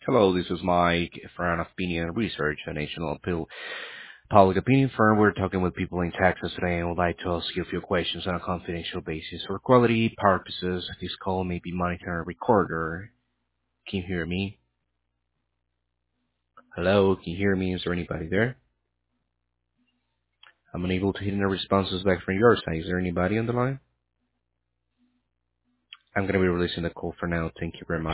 Hello, this is Mike from Opinion Research, a national appeal public opinion firm. We're talking with people in Texas today and would like to ask you a few questions on a confidential basis. For quality purposes, this call may be monitored and recorded. Can you hear me? Hello, can you hear me? Is there anybody there? I'm unable to hear any responses back from your side. Is there anybody on the line? I'm going to be releasing the call for now. Thank you very much.